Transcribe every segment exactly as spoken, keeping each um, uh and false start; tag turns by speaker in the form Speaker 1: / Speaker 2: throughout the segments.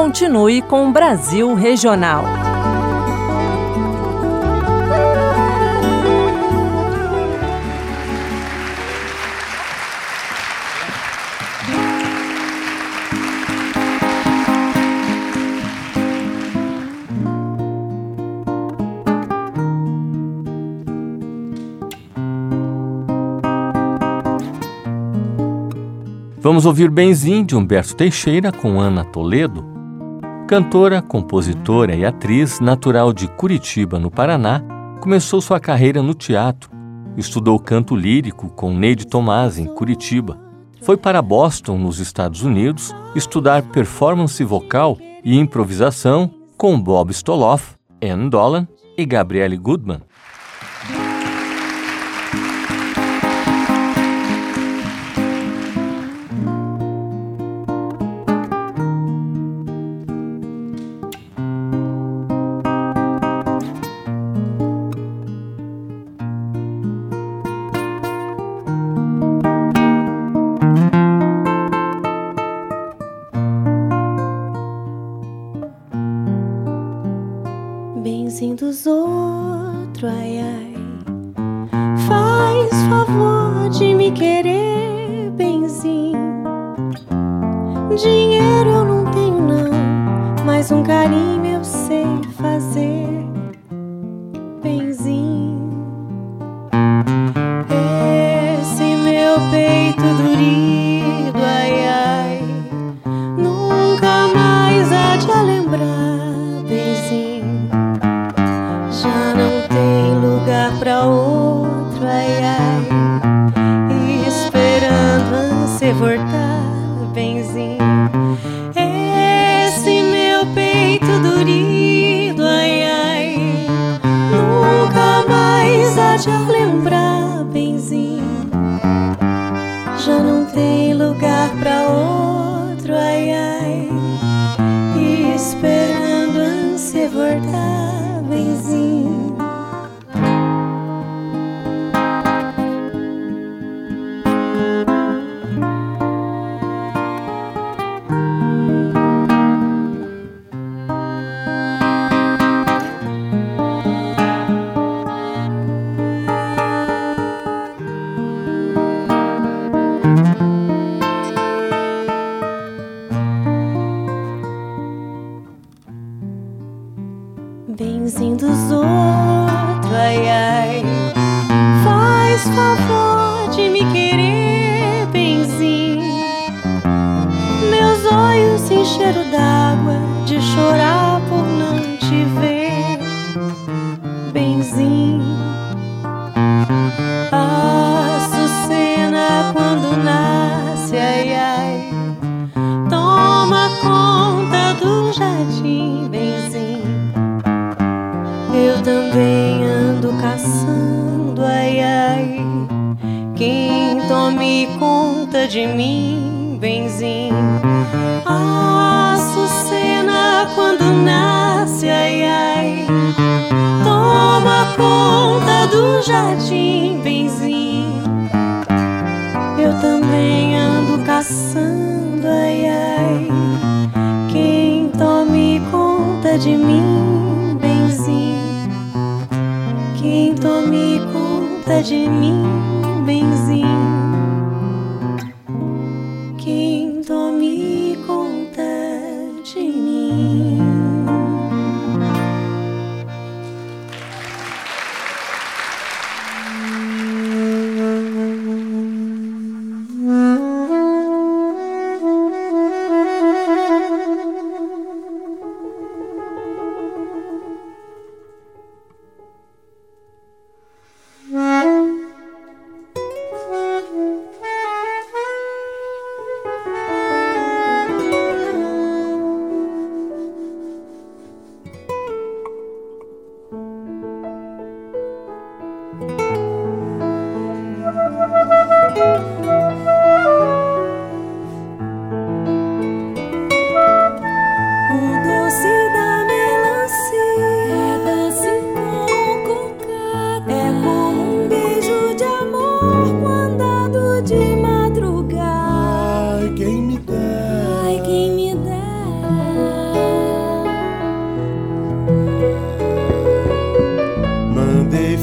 Speaker 1: continue com o Brasil Regional.
Speaker 2: Vamos ouvir Benzim, de Humberto Teixeira, com Ana Toledo. Cantora, compositora e atriz, natural de Curitiba, no Paraná, começou sua carreira no teatro. Estudou canto lírico com Neide Tomás, em Curitiba. Foi para Boston, nos Estados Unidos, estudar performance vocal e improvisação com Bob Stoloff, Ann Dolan e Gabrielle Goodman.
Speaker 3: Benzinho dos outros, ai, ai, faz favor de me querer, benzinho. Dinheiro eu não tenho não, mas um carinho eu sei fazer, benzinho. Esse meu peito durido, ai, ai, nunca mais há de a lembrar, benzinho. Já não tem lugar pra outro, ai, ai, esperando você voltar, benzinho. Esse meu peito durido, ai, ai, nunca mais há de lembrar, benzinho. Já não tem lugar pra outro, ai, ai, esperando você voltar, benzinho. Benzinho dos outros, ai, ai, faz favor de me querer, benzinho. Meus olhos se encheram d'água de chorar por não te ver, benzinho. A Açucena quando nasce, ai, ai, toma conta do jardim, benzinho. Eu também ando caçando, ai, ai, quem tome conta de mim, benzinho. A Açucena quando nasce, ai, ai, toma conta do jardim, benzinho. Eu também ando caçando, ai, ai, quem tome conta de mim, benzinho. Quem tome conta de mim, benzinho. Quem tome conta de mim.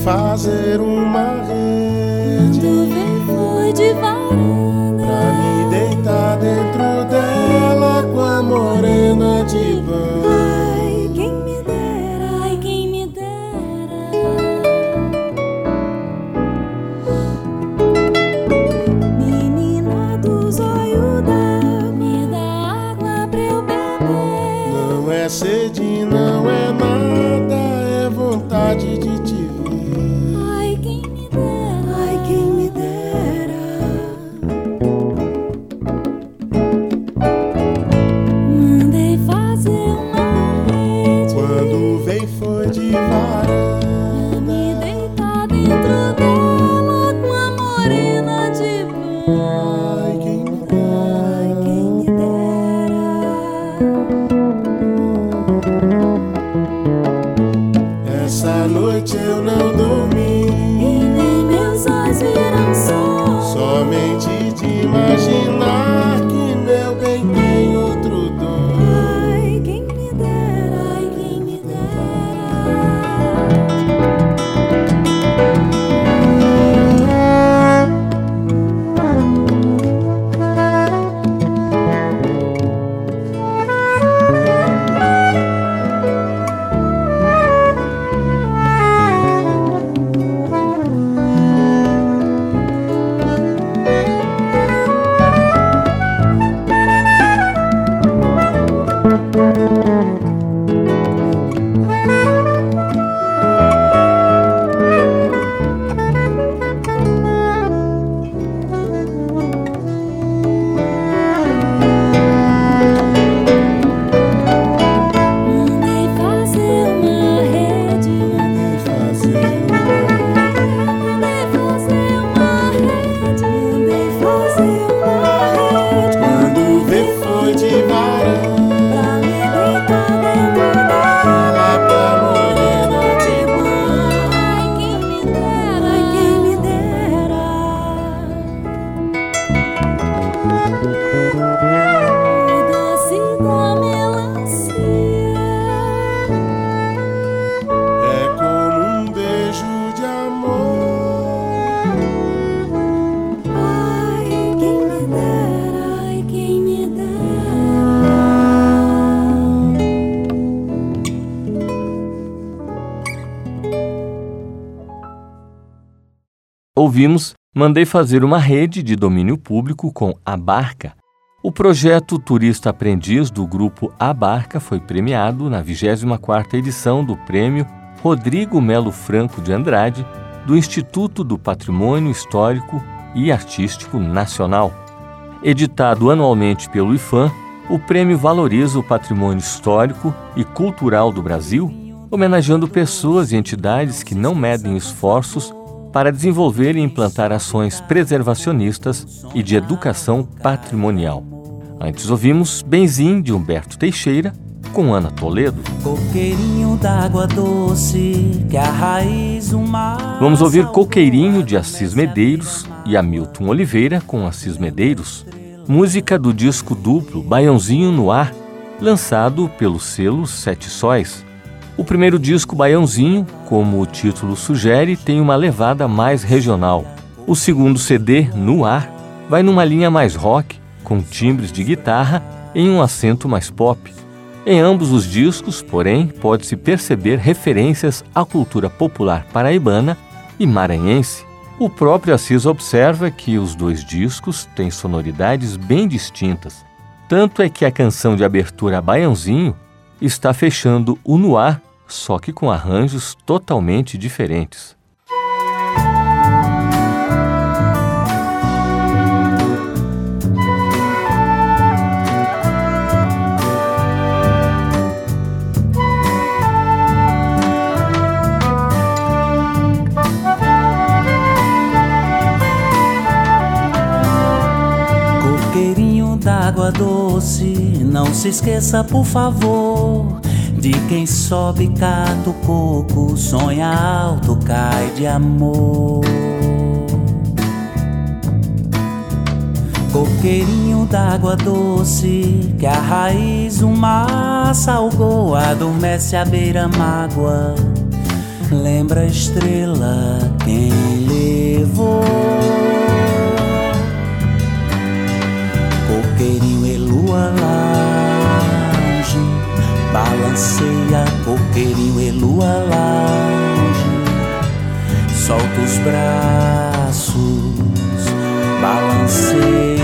Speaker 4: fazer uma rede.
Speaker 3: Quando vem foi de varanda
Speaker 4: Pra me deitar dentro dela com a morena de banho.
Speaker 3: Ai, quem me dera, ai, quem me dera. Menina dos olhos d'água, me dá água pra eu beber.
Speaker 4: Não é sede, não é nada, é vontade de te ver.
Speaker 3: Ai, quem me dera, ai, quem me dera. Mandei fazer uma rede
Speaker 4: Quando vem foi de
Speaker 3: pra me
Speaker 4: varanda.
Speaker 3: deitar dentro dela com a morena de banho.
Speaker 4: Ai, quem me
Speaker 3: Ai,
Speaker 4: dera.
Speaker 3: quem me dera.
Speaker 4: Essa noite eu não dormi,
Speaker 3: E nem meus olhos viram sol.
Speaker 4: somente de imaginar que meu bem tem outro dono.
Speaker 3: Ai, quem me dera, ai, quem me Mandei fazer uma rede,
Speaker 4: Mandei fazer
Speaker 3: mandei fazer uma rede, mandei fazer uma rede
Speaker 4: Quando vê foi de varanda.
Speaker 3: pra me deitar dentro dela com a morena de banho. Ai, quem me dera, ai, quem me dera. O doce da melancia
Speaker 4: É como um beijo de amor.
Speaker 3: ai, quem me dera, ai, quem me dera.
Speaker 2: Ouvimos Mandei Fazer uma Rede de Domínio Público com A Barca. O projeto Turista Aprendiz do grupo A Barca foi premiado na vigésima quarta edição do Prêmio Rodrigo Melo Franco de Andrade do Instituto do Patrimônio Histórico e Artístico Nacional. Editado anualmente pelo IFAM, o prêmio valoriza o patrimônio histórico e cultural do Brasil, homenageando pessoas e entidades que não medem esforços para desenvolver e implantar ações preservacionistas e de educação patrimonial. Antes ouvimos Benzim, de Humberto Teixeira, com Ana Toledo.
Speaker 5: Coqueirinho d'água doce, que a raiz o mar.
Speaker 2: Vamos ouvir Coqueirinho, de Assis Medeiros, e Hamilton Oliveira, com Assis Medeiros, música do disco duplo Baiãozinho no Ar, lançado pelo selo Sete Sóis. O primeiro disco, Baiãozinho, como o título sugere, tem uma levada mais regional. O segundo C D, No Ar, vai numa linha mais rock, com timbres de guitarra em um acento mais pop. Em ambos os discos, porém, pode-se perceber referências à cultura popular paraibana e maranhense. O próprio Assis observa que os dois discos têm sonoridades bem distintas. Tanto é que a canção de abertura Baiãozinho está fechando o No Ar, só que com arranjos totalmente diferentes.
Speaker 5: Coqueirinho d'água doce, não se esqueça, por favor, de quem sobe, cata o coco, sonha alto, cai de amor. Coqueirinho d'água doce, que a raiz o mar salgou, adormece à beira-mágoa, Lembra a estrela quem levou? Coqueirinho e lua longe, balanceia, coqueirinho e lua longe. Solta os braços, balanceia.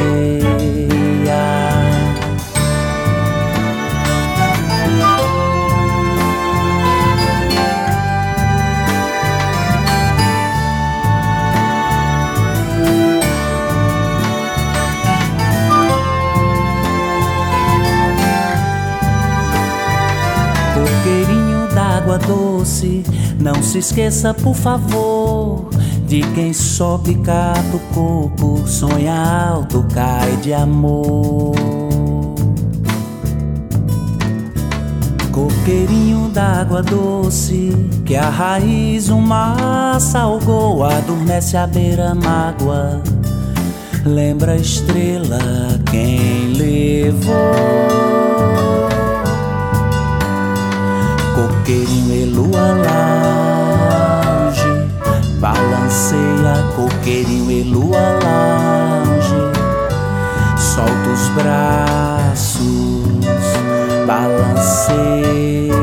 Speaker 5: Coqueirinho d'água doce, não se esqueça, por favor, de quem sobe cata o coco, sonha alto, cai de amor. Coqueirinho d'água doce, que a raiz o mar salgou, adormece à beira mágoa. Lembra a estrela quem levou? Coqueirinho e lua longe, balanceia, coqueirinho e lua longe. Solta os braços, balanceia.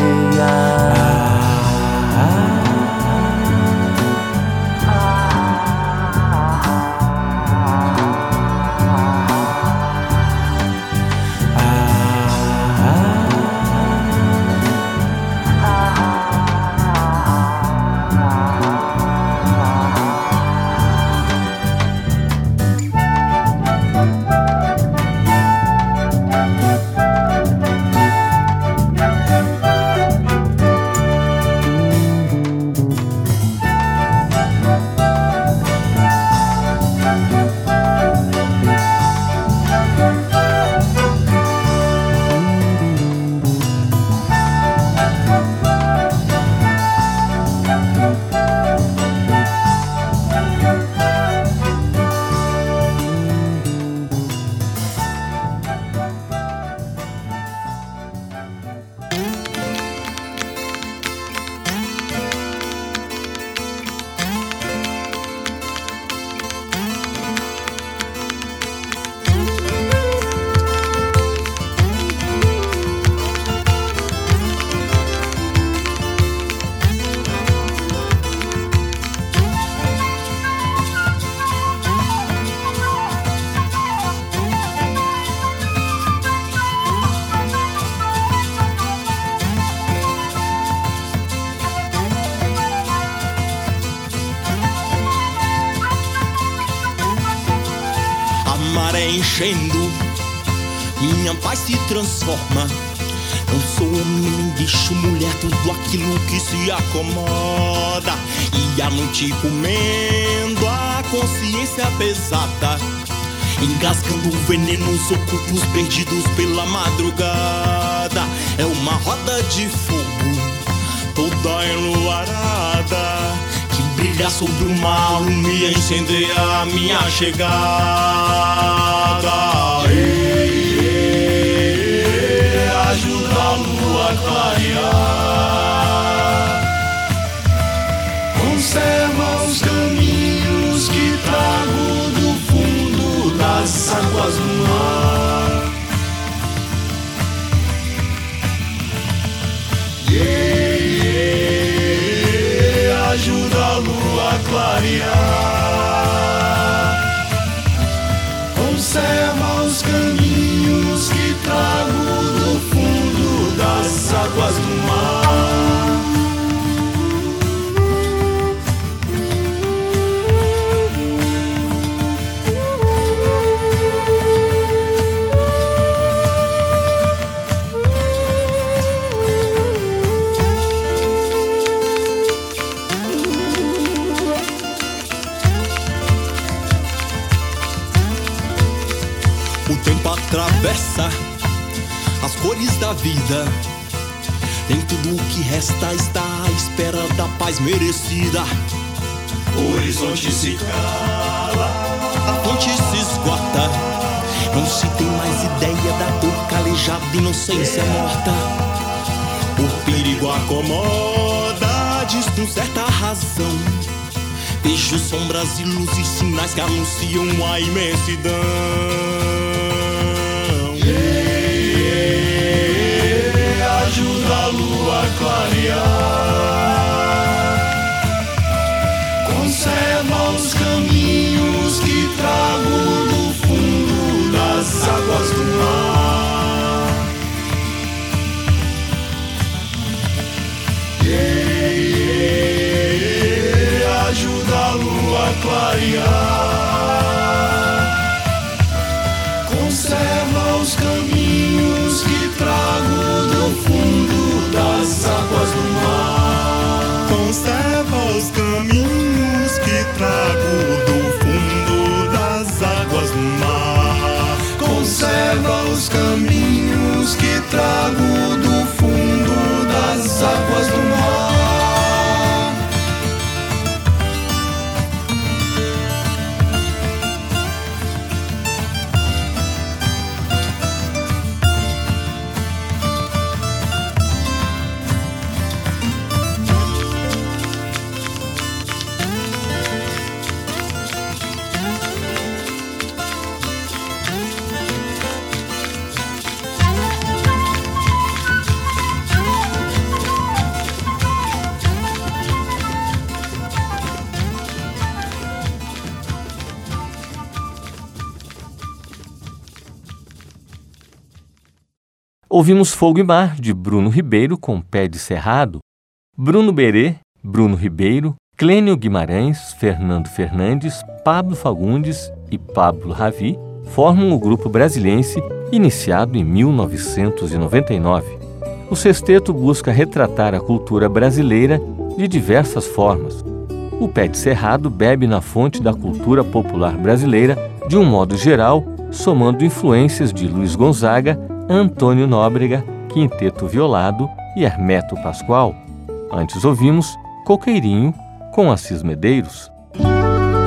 Speaker 6: Enchendo, minha paz se transforma. Não sou homem, bicho, mulher, tudo aquilo que se acomoda. E a noite comendo a consciência pesada, engasgando venenos ocultos perdidos pela madrugada. É uma roda de fogo, toda enluarada, que brilha sobre o mar e incendeia a minha chegada. Ei, ei, ajuda a lua a clarear, conserva os caminhos que trago do fundo das águas do mar. Ei, ei, ajuda a lua a clarear, conserva os caminhos que trago do fundo das águas do mar. O tempo atravessa as cores da vida, nem tudo o que resta está à espera da paz merecida. O horizonte se cala, a fonte se esgota, não se tem mais ideia da dor calejada, inocência morta. O perigo acomoda cidades com certa razão. Vejo sombras e luzes, sinais que anunciam a imensidão. Ei, ei, ei, ajuda a lua a clarear. Conserva os caminhos que trago do fundo das águas do mar. Ei, ei, ei, ajuda a lua a clarear. Conserva os caminhos que trago do fundo das águas do mar. Conserva os caminhos que trago do fundo das águas do mar. Conserva os caminhos que trago do fundo das águas do mar.
Speaker 2: Ouvimos Fogo e Mar, de Bruno Ribeiro, com Pé de Cerrado. Bruno Berê, Bruno Ribeiro, Clênio Guimarães, Fernando Fernandes, Pablo Fagundes e Pablo Ravi formam o grupo brasiliense, iniciado em mil novecentos e noventa e nove. O sexteto busca retratar a cultura brasileira de diversas formas. O Pé de Cerrado bebe na fonte da cultura popular brasileira de um modo geral, somando influências de Luiz Gonzaga, Antônio Nóbrega, Quinteto Violado e Hermeto Pascoal. Antes ouvimos Coqueirinho, com Assis Medeiros.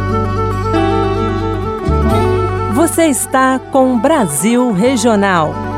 Speaker 1: Você está com Brasil Regional.